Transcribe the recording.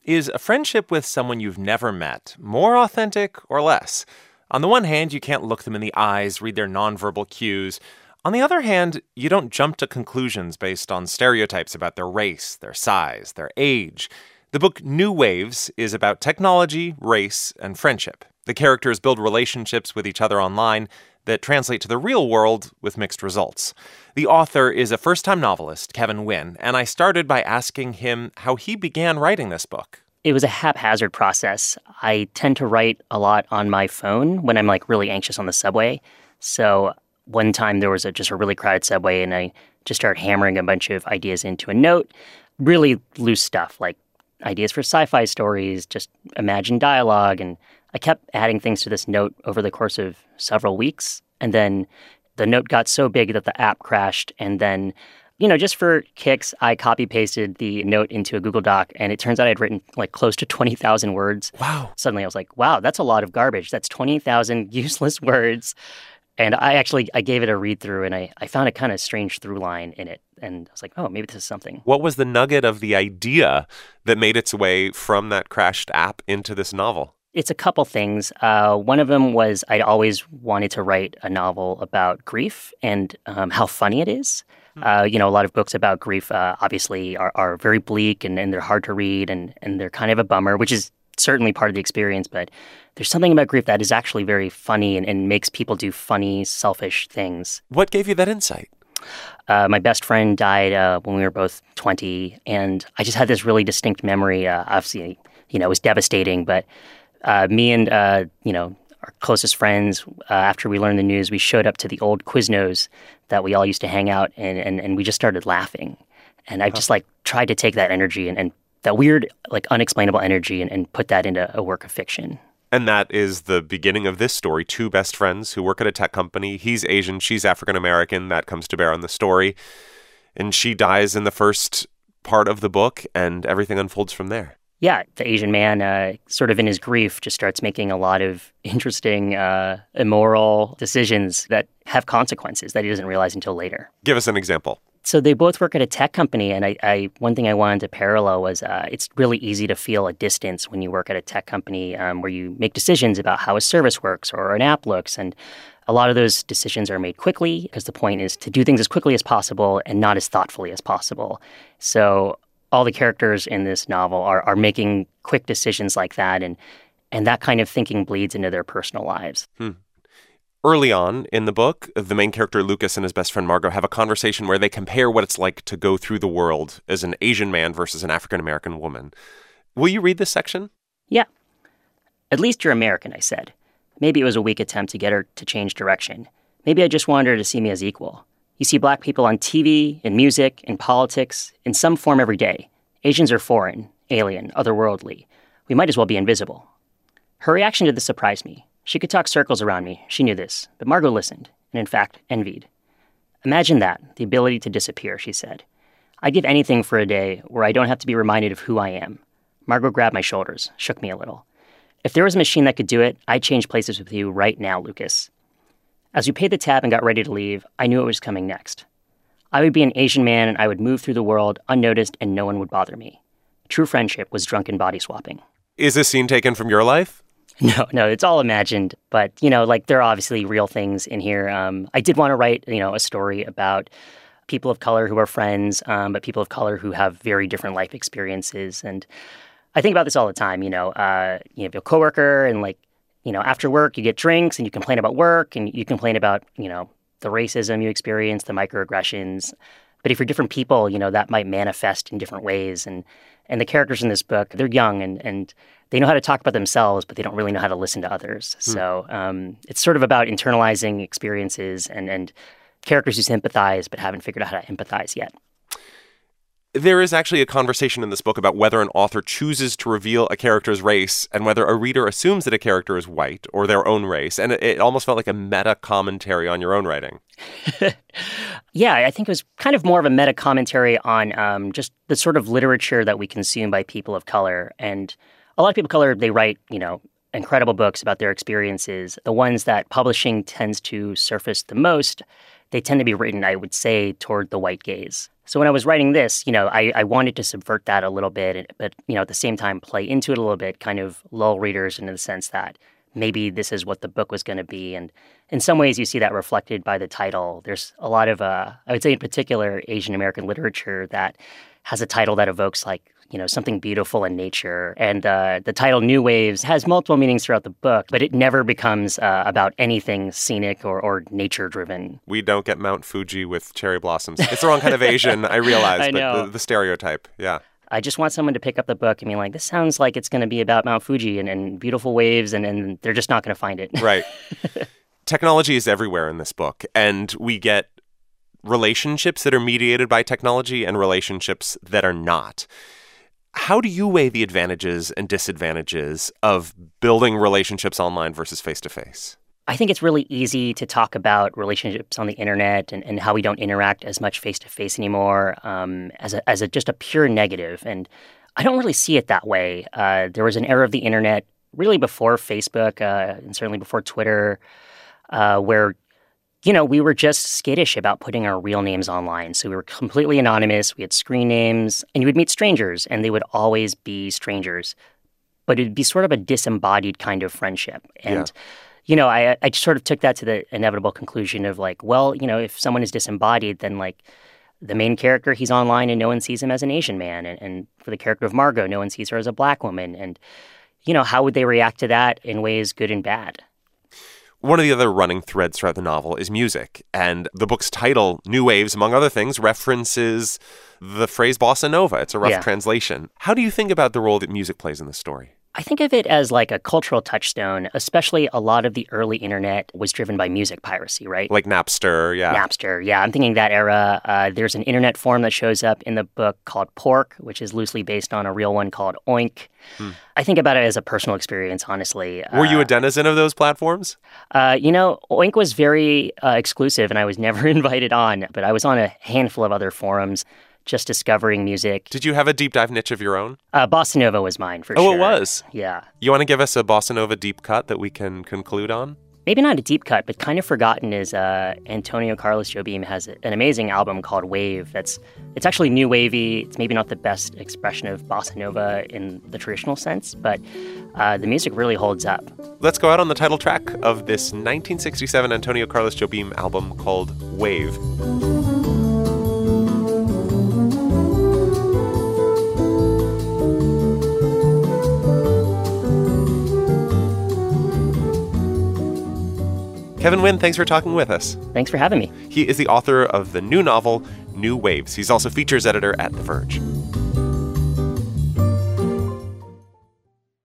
Is a friendship with someone you've never met more authentic or less? On the one hand, you can't look them in the eyes, read their nonverbal cues. On the other hand, you don't jump to conclusions based on stereotypes about their race, their size, their age. The book New Waves is about technology, race, and friendship. The characters build relationships with each other online that translate to the real world with mixed results. The author is a first-time novelist, Kevin Nguyen, and I started by asking him how he began writing this book. It was a haphazard process. I tend to write a lot on my phone when I'm really anxious on the subway. So one time there was just a really crowded subway and I just started hammering a bunch of ideas into a note. Really loose stuff like ideas for sci-fi stories, just imagined dialogue. And I kept adding things to this note over the course of several weeks. And then the note got so big that the app crashed. And then, just for kicks, I copy-pasted the note into a Google Doc. And it turns out I'd written close to 20,000 words. Wow. Suddenly I was like, wow, that's a lot of garbage. That's 20,000 useless words. And I gave it a read-through, and I found a kind of strange through line in it. And I was like, oh, maybe this is something. What was the nugget of the idea that made its way from that crashed app into this novel? It's a couple things. One of them was I'd always wanted to write a novel about grief and how funny it is. A lot of books about grief obviously are very bleak and they're hard to read and they're kind of a bummer, which is certainly part of the experience, but there's something about grief that is actually very funny and makes people do funny, selfish things. What gave you that insight? My best friend died when we were both 20, and I just had this really distinct memory. Obviously, it was devastating, but me and, our closest friends, after we learned the news, we showed up to the old Quiznos that we all used to hang out in, and we just started laughing. And I just tried to take that energy and that weird, unexplainable energy and put that into a work of fiction. And that is the beginning of this story. Two best friends who work at a tech company. He's Asian, she's African-American. That comes to bear on the story. And she dies in the first part of the book, and everything unfolds from there. Yeah, the Asian man, sort of in his grief, just starts making a lot of interesting, immoral decisions that have consequences that he doesn't realize until later. Give us an example. So they both work at a tech company, and one thing I wanted to parallel was it's really easy to feel a distance when you work at a tech company where you make decisions about how a service works or an app looks, and a lot of those decisions are made quickly because the point is to do things as quickly as possible and not as thoughtfully as possible. So all the characters in this novel are making quick decisions like that, and that kind of thinking bleeds into their personal lives. Early on in the book, the main character, Lucas, and his best friend, Margot, have a conversation where they compare what it's like to go through the world as an Asian man versus an African-American woman. Will you read this section? Yeah. At least you're American, I said. Maybe it was a weak attempt to get her to change direction. Maybe I just wanted her to see me as equal. You see black people on TV, in music, in politics, in some form every day. Asians are foreign, alien, otherworldly. We might as well be invisible. Her reaction to this surprised me. She could talk circles around me. She knew this. But Margot listened, and in fact, envied. Imagine that, the ability to disappear, she said. I'd give anything for a day where I don't have to be reminded of who I am. Margot grabbed my shoulders, shook me a little. If there was a machine that could do it, I'd change places with you right now, Lucas. As we paid the tab and got ready to leave, I knew what was coming next. I would be an Asian man and I would move through the world unnoticed and no one would bother me. True friendship was drunken body swapping. Is this scene taken from your life? No, it's all imagined. But, there are obviously real things in here. I did want to write, a story about people of color who are friends, but people of color who have very different life experiences. And I think about this all the time, you have a coworker and after work you get drinks and you complain about work and you complain about, the racism you experience, the microaggressions. But if you're different people, that might manifest in different ways. And the characters in this book, they're young and they know how to talk about themselves, but they don't really know how to listen to others. So it's sort of about internalizing experiences and characters who sympathize but haven't figured out how to empathize yet. There is actually a conversation in this book about whether an author chooses to reveal a character's race and whether a reader assumes that a character is white or their own race. And it almost felt like a meta-commentary on your own writing. Yeah, I think it was kind of more of a meta-commentary on just the sort of literature that we consume by people of color. And a lot of people of color, they write, incredible books about their experiences. The ones that publishing tends to surface the most, they tend to be written, I would say, toward the white gaze. So when I was writing this, I wanted to subvert that a little bit, but, at the same time play into it a little bit, kind of lull readers into the sense that maybe this is what the book was going to be. And in some ways, you see that reflected by the title. There's a lot of, I would say in particular, Asian American literature that has a title that evokes something beautiful in nature. And the title New Waves has multiple meanings throughout the book, but it never becomes about anything scenic or nature-driven. We don't get Mount Fuji with cherry blossoms. It's the wrong kind of Asian, I realize, I know. But the stereotype, yeah. I just want someone to pick up the book and be like, this sounds like it's going to be about Mount Fuji and beautiful waves, and they're just not going to find it. Right. Technology is everywhere in this book, and we get relationships that are mediated by technology and relationships that are not. How do you weigh the advantages and disadvantages of building relationships online versus face-to-face? I think it's really easy to talk about relationships on the internet and how we don't interact as much face-to-face anymore as just a pure negative. And I don't really see it that way. There was an era of the internet really before Facebook and certainly before Twitter where we were just skittish about putting our real names online. So we were completely anonymous. We had screen names, and you would meet strangers, and they would always be strangers. But it'd be sort of a disembodied kind of friendship. And, I sort of took that to the inevitable conclusion of if someone is disembodied, then the main character, he's online and no one sees him as an Asian man. And for the character of Margot, no one sees her as a Black woman. And, how would they react to that in ways good and bad? One of the other running threads throughout the novel is music, and the book's title, New Waves, among other things, references the phrase bossa nova. It's a rough translation. How do you think about the role that music plays in this story? I think of it as like a cultural touchstone, especially a lot of the early internet was driven by music piracy, right? Like Napster, yeah. Napster, yeah. I'm thinking that era. There's an internet forum that shows up in the book called Pork, which is loosely based on a real one called Oink. I think about it as a personal experience, honestly. Were you a denizen of those platforms? Oink was very exclusive, and I was never invited on, but I was on a handful of other forums just discovering music. Did you have a deep dive niche of your own? Bossa Nova was mine, for sure. Oh, it was? Yeah. You want to give us a Bossa Nova deep cut that we can conclude on? Maybe not a deep cut, but kind of forgotten is Antonio Carlos Jobim has an amazing album called Wave. It's actually new wavy. It's maybe not the best expression of Bossa Nova in the traditional sense, but the music really holds up. Let's go out on the title track of this 1967 Antonio Carlos Jobim album called Wave. Kevin Nguyen, thanks for talking with us. Thanks for having me. He is the author of the new novel, New Waves. He's also features editor at The Verge.